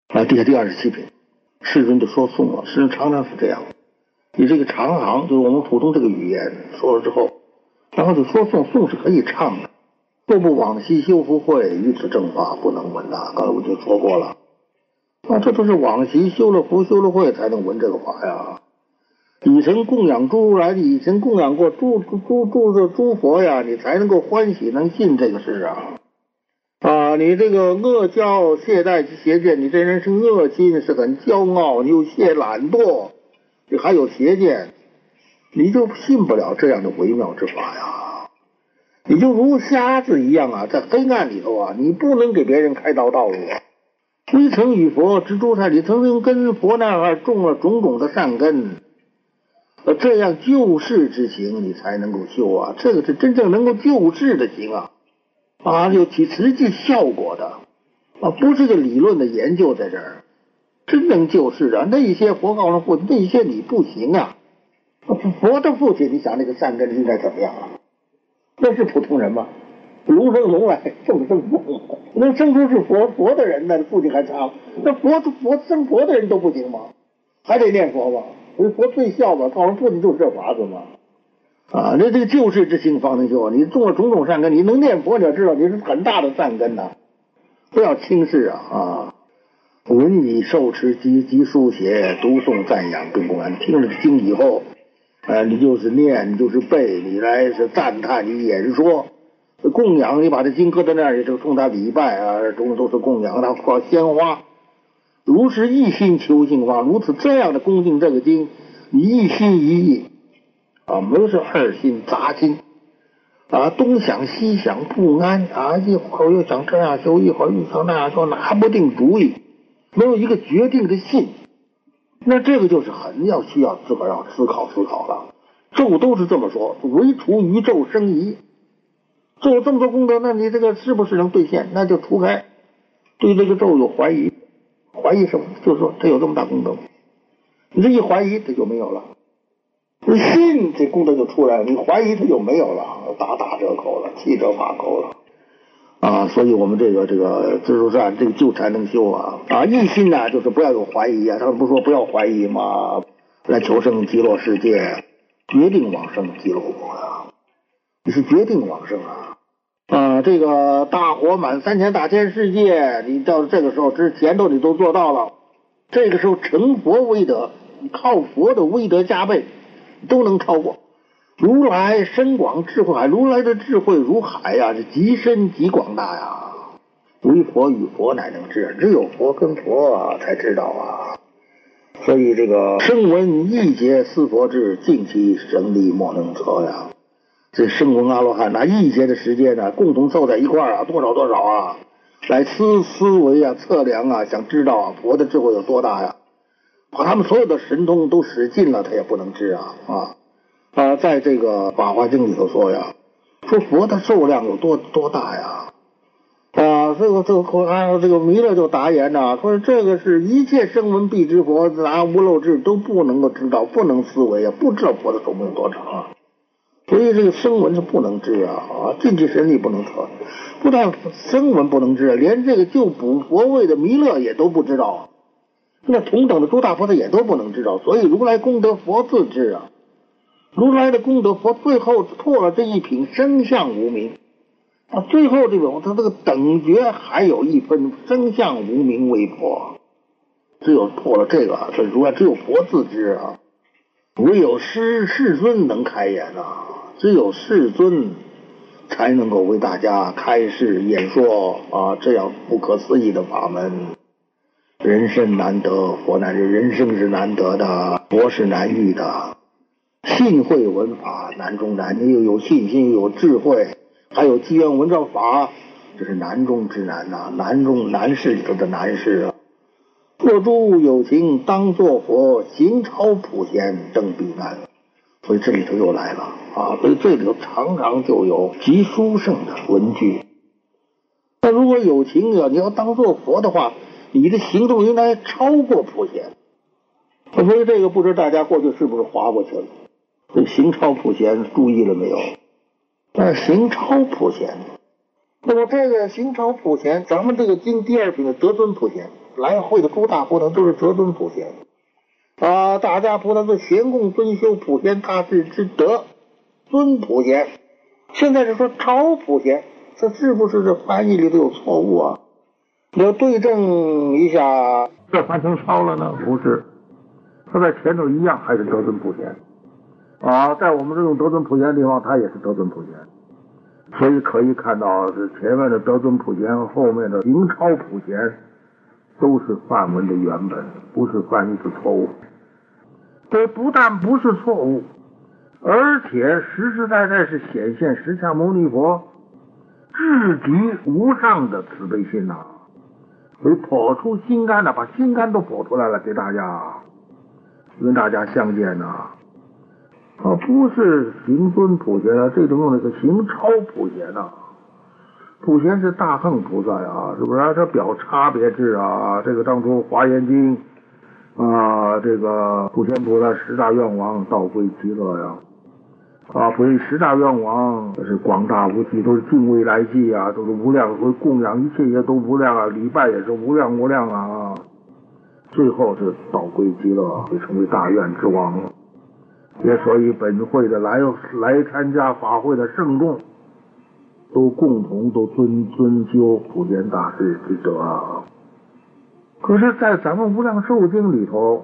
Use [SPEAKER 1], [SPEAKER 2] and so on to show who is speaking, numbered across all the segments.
[SPEAKER 1] 第27品，世尊就说颂了，世尊常常是这样，你这个长行就是我们普通这个语言说了之后，然后就说颂，颂是可以唱的。若不往昔修福慧，于此正法不能闻呐。刚才我就说过了，这都是往昔修了福修了慧才能闻这个法呀。以诚供养诸如来，以诚供养过诸佛呀，你才能够欢喜能信这个事啊。你这个恶骄懈怠邪见，你这人是恶心，是很骄傲，你又懒惰，你还有邪见，你就信不了这样的微妙之法呀。你就如瞎子一样在黑暗里头你不能给别人开道路未曾与佛植诸善，你曾经跟佛那儿种了种种的善根，这样救世之行你才能够修这个是真正能够救世的行有起实际效果的不是个理论的研究在这儿，真能救世的那些佛告诉父亲，那些你不行佛的父亲，你想那个善根应该怎么样那是普通人吗？龙生龙来，凤生凤，能生出是佛的人呢，父亲还差，那佛生佛的人都不行吗？还得念佛吗？佛最孝吧，告诉父亲就是这法子嘛。这个救世之心方能修，你种了种种善根，你能念佛，你要知道你是很大的善根不要轻视闻你受持及书写读诵赞扬跟供养，你听了经以后你就是念，你就是背，你来是赞叹，你演说供养，你把这经搁在那儿，就冲他礼拜都是供养，他放鲜花，如是一心求性法，如此这样的恭敬这个经，你一心一意没是二心杂心东想西想不安一会儿又想这样修，一会儿又想那样修，拿不定主意，没有一个决定的信，那这个就是需要自个儿要思考了。咒都是这么说，唯除于咒生疑，做这么多功德，那你这个是不是能兑现？那就除开对这个咒有怀疑什么？就是说这有这么大功德，你这一怀疑这就没有了。你信这功德就出来了，你怀疑它就没有了，打折扣了，七折八扣了所以我们这个自助善这个救才能修一心就是不要有怀疑他们不说不要怀疑吗？来求生极乐世界，决定往生极乐国你是决定往生这个大火满3000大千世界，你到这个时候之前你都做到了，这个时候成佛威德，你靠佛的威德加倍都能超过。如来深广智慧海，如来的智慧如海是极深极广大唯佛与佛乃能知，只有佛跟佛才知道所以这个声闻一劫思佛智，尽其神力莫能测这声闻阿罗汉拿一劫的时间共同凑在一块多少来思维测量想知道佛的智慧有多大把他们所有的神通都使尽了，他也不能知在这个法华经里头说说佛的寿量有多大这个弥勒就答言说这个是一切声闻必知佛拿无漏智都不能够知道，不能思维不知道佛的寿命有多长所以这个声闻是不能知尽其神力不能测，不但声闻不能知连这个就补佛位的弥勒也都不知道那同等的诸大菩萨也都不能知道，所以如来功德佛自知如来的功德佛最后破了这一品生相无明最后这个他这个等觉还有一分生相无明为佛，只有破了这个所以如来只有佛自知唯有世尊能开眼只有世尊才能够为大家开示演说这样不可思议的法门。人生难得，佛难人，人生是难得的，佛是难遇的。信会闻法难中难，你又有信心，又有智慧，还有机缘闻着法，这是难中之难难事里头的难事若诸有情当作佛，行超普贤正彼岸。所以这里头又来了所以这里头常常就有极殊胜的文句。那如果有情你要当作佛的话，你的行动应该超过普贤。所以这个不知大家过去是不是划过去了？这行超普贤注意了没有？行超普贤，那么这个行超普贤，咱们这个经第2品的得尊普贤来会的诸大菩萨都是折尊普贤啊，大家菩萨是贤供尊修普贤大士之德，尊普贤。现在是说超普贤，这是不是这翻译里头有错误啊？你要对正一下，这翻成超了呢？不是，他在前头一样还是德尊普贤啊，在我们这种德尊普贤的地方，他也是德尊普贤。所以可以看到，是前面的德尊普贤，后面的行超普贤，都是梵文的原本，不是翻译是错误。这不但不是错误，而且实实在在是显现释迦牟尼佛至极无上的慈悲心呐，所以剖出心肝呐，把心肝都剖出来了，给大家跟大家相见呐。不是行尊普贤啊，这种用那个行超普贤啊。普贤是大乘菩萨呀，是不是？这表差别智啊。这个当初华严经啊，这个普贤菩萨十大愿王道归极乐呀。所以十大愿王是广大无际，都是尽未来际啊，都是无量，所以供养一切也都无量啊，礼拜也是无量无量啊。最后是道归极乐，会成为大愿之王。也所以本会的来参加法会的圣众，都共同都尊修普贤大士之德啊。可是，在咱们无量寿经里头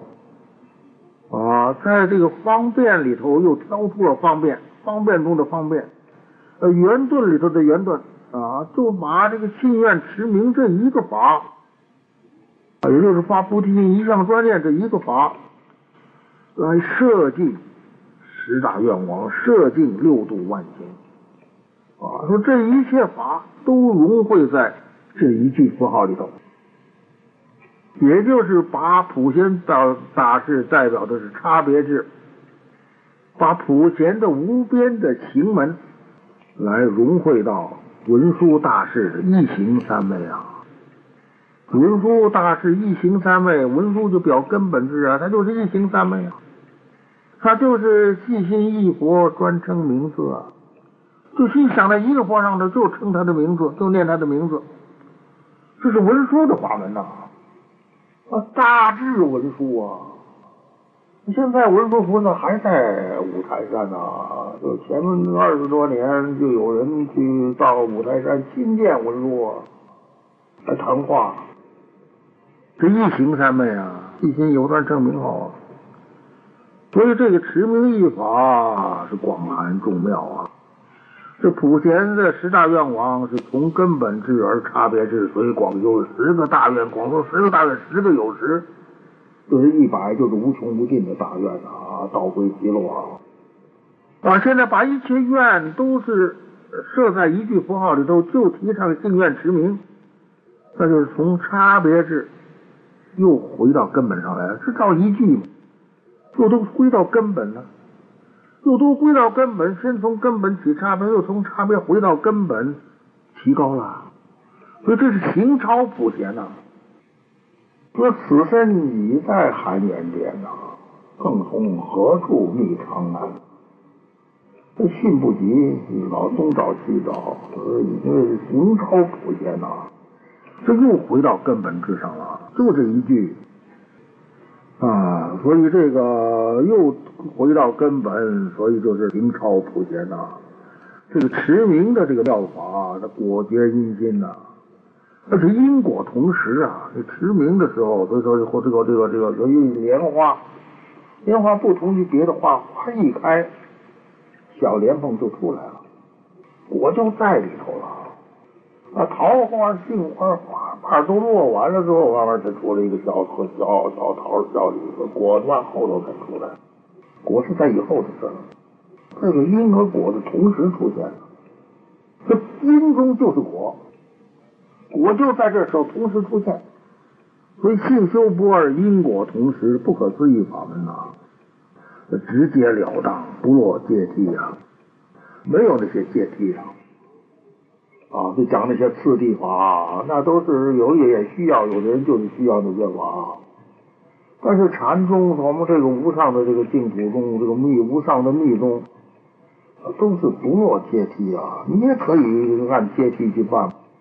[SPEAKER 1] 在这个方便里头又挑出了方便中的方便，圆顿里头的圆顿就把这个信愿持名这一个法，也就是发菩提心一向专念这一个法，来摄尽十大愿王，摄尽六度万行说这一切法都融汇在这一句符号里头，也就是把普贤大士代表的是差别智，把普贤的无边的行门来融汇到文殊大士的一行三昧啊。文殊大士一行三昧，文殊就表根本智啊，他就是一行三昧啊，他就是细心一佛专称名字啊，就心想在一个佛上头就称他的名字，就念他的名字，这是文殊的法门呐大智文殊啊。现在文殊菩萨还在五台山就前面20多年就有人去到五台山亲见文殊来谈话。这一行三昧一心有专称名号所以这个持名一法是广含众妙这普贤的十大愿王是从根本智而差别智，所以广修10个大愿，广修10个大愿，10个有10，就是100，就是无穷无尽的大愿道归极乐现在把一切愿都是设在一句符号里头，就提倡信愿持名，那就是从差别智又回到根本上来了，是照一句又都归到根本了。又都归到根本，先从根本起差别，又从差别回到根本，提高了。所以这是行超普贤说此身已在含元殿更从何处觅长安？这信不及，老东找西找，因为是行超普贤这又回到根本之上了，就这一句所以这个又回到根本，所以就是行超普贤这个持名的这个妙法这果决因心那是因果同时你持名的时候，所以说这个由于莲花不同于别的花，花一开小莲蓬就出来了，果就在里头了桃花杏花花瓣都落完了之后，慢慢才出了一个小桃小李子，果往后头才出来，果是在以后的事儿。这个因和果是同时出现的，这因中就是果，果就在这时候同时出现，所以性修不二，因果同时，不可思议法门直截了当，不落阶梯没有那些阶梯就讲那些次第法那都是有也需要，有的人就是需要那些法。但是禅宗，我们这个无上的这个净土中，这个无上的密宗，都是不落阶梯你也可以按阶梯去办，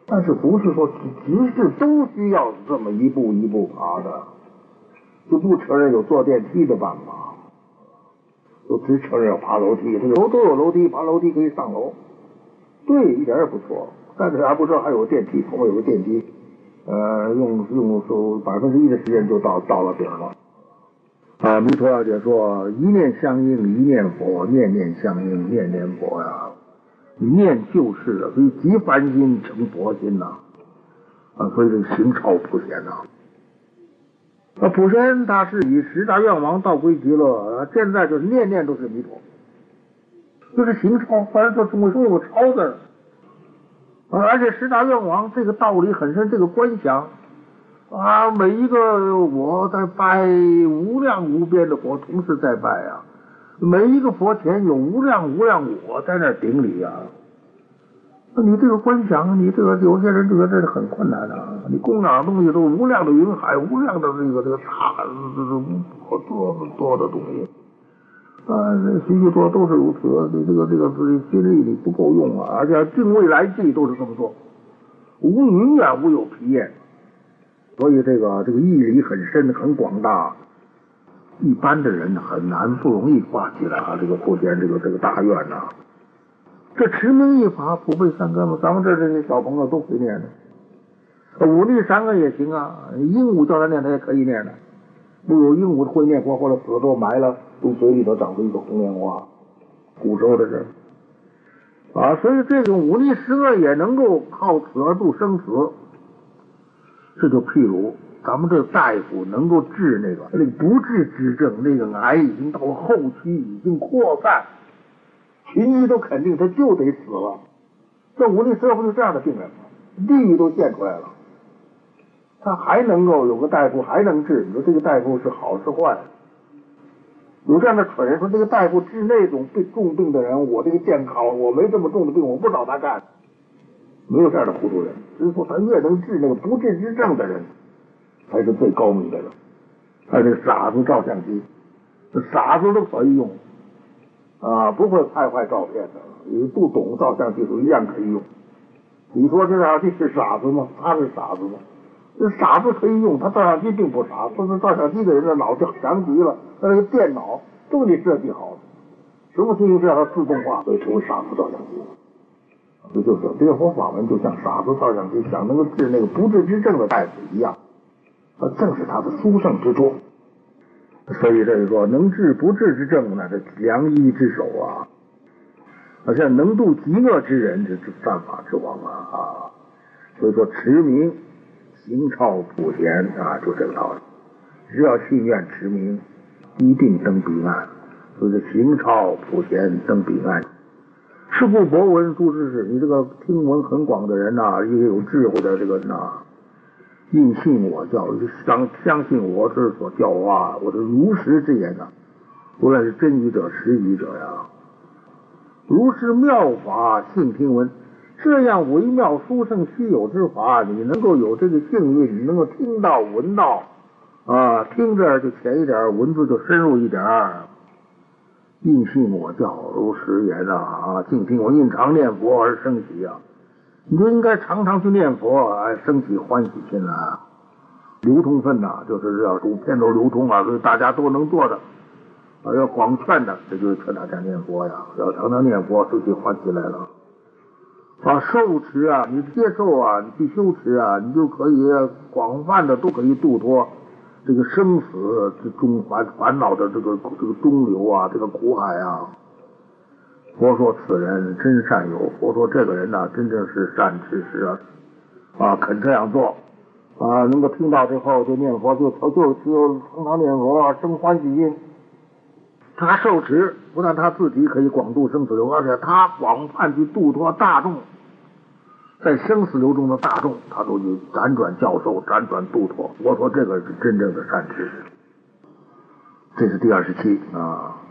[SPEAKER 1] 但是不是说只是都需要这么一步一步爬的，就不承认有坐电梯的办法，就只承认要爬楼梯。这个楼都有楼梯，爬楼梯可以上楼，对，一点也不错。但是还不知道还有电梯，后面有个电梯，用1%的时间就到了顶了。啊，弥陀小姐说：“一念相应，一念佛；念念相应，念念佛呀。念就是了，所以即凡心成佛心呐。所以这个行超普贤呐。普贤他是以十大愿王道归极乐，现在就是念念都是弥陀，就是行超。反正说中国说有个超字而且十大愿王这个道理很深，这个观想。”每一个我在拜无量无边的佛，同时在拜啊。每一个佛前有无量无量我在那顶礼啊。你这个观想，你这个有些人觉得这是很困难的。你供养的东西都无量的云海，无量的这个塔，多的东西。许许多都是如此。这个心力你不够用啊，而且定未来际都是这么做，无云远无有疲厌。所以这个义理很深很广大，一般的人很难不容易发起来这个普贤这个大愿呐。这持名一法普被三根嘛，咱们这些小朋友都会念的。五力三根也行啊，鹦鹉叫他念他也可以念的。不有鹦鹉会念佛，或者死了之后埋了，从嘴里头长出一个红莲花，古时候的人所以这种五力十恶也能够靠此而度生死。这就譬如咱们这大夫能够治那个不治之症，那个癌已经到了后期，已经扩散，群医都肯定他就得死了。这五力十恶不就这样的病人吗？地狱都现出来了，他还能够有个大夫还能治，你说这个大夫是好是坏？有这样的蠢人说，这个大夫治那种重病的人，我这个健康，我没这么重的病，我不找他干。没有这样的糊涂人，只是说他越能治那个不治之症的人，才是最高明的人。他这傻子照相机，傻子都可以用不会拍坏照片的，你不懂照相技术一样可以用。你说这照相机是傻子吗？他是傻子吗？这傻子可以用，他照相机并不傻。不是照相机的人的脑子强极了，他那个电脑都得设计好，什么情形是要它自动化，所以成为傻子照相机。这就是这佛法门，就像傻子照相机想能够治那个不治之症的大夫一样，正是他的殊胜之处。所以这就说能治不治之症呢，这良医之首啊。像能度极恶之人，这是善法之王啊。所以说持名行超普贤就这个道理。只要信愿持名，一定登彼岸。所以这行超普贤登彼岸。是故博闻诸知识，你这个听闻很广的人一个有智慧的这个人应信我教，相信我之所教化，我的如实之言无论是真语者实语者呀。如是妙法信听闻，这样微妙殊胜稀有之法，你能够有这个幸运，你能够听到闻到听着就浅一点，文字就深入一点。应信我教如实言静听我应常念佛而生喜你就应该常常去念佛生起欢喜心来流通分就是要普遍都流通所以大家都能做的要广劝的，这就是劝大家念佛要常常念佛，生起欢喜来了受持你接受你去修持你就可以广泛的都可以度脱这个生死之中烦恼的这个中流这个苦海佛说此人真善友，佛说这个人真正是善知识肯这样做能够听到之后就念佛，就常常念佛生欢喜心。他受持不但他自己可以广度生死流，而且他广泛去度脱大众，在生死流中的大众，他都去辗转教授，辗转度脱。我说这个是真正的善知识。这是第27